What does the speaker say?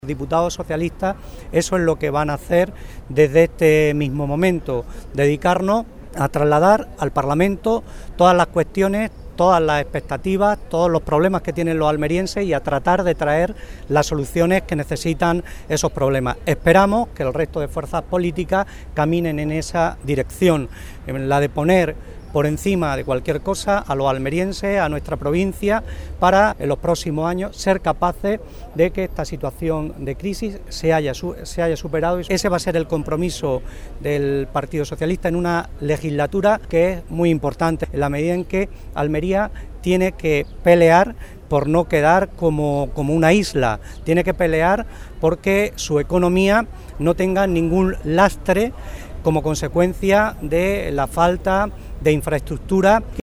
Diputados socialistas, eso es lo que van a hacer desde este mismo momento, dedicarnos a trasladar al Parlamento todas las cuestiones, todas las expectativas, todos los problemas que tienen los almerienses y a tratar de traer las soluciones que necesitan esos problemas. Esperamos que el resto de fuerzas políticas caminen en esa dirección, en la de poner por encima de cualquier cosa a los almerienses, a nuestra provincia, para en los próximos años ser capaces de que esta situación de crisis se haya superado. Ese va a ser el compromiso del Partido Socialista en una legislatura que es muy importante, en la medida en que Almería tiene que pelear por no quedar como una isla, tiene que pelear porque su economía no tenga ningún lastre como consecuencia de la falta de infraestructura.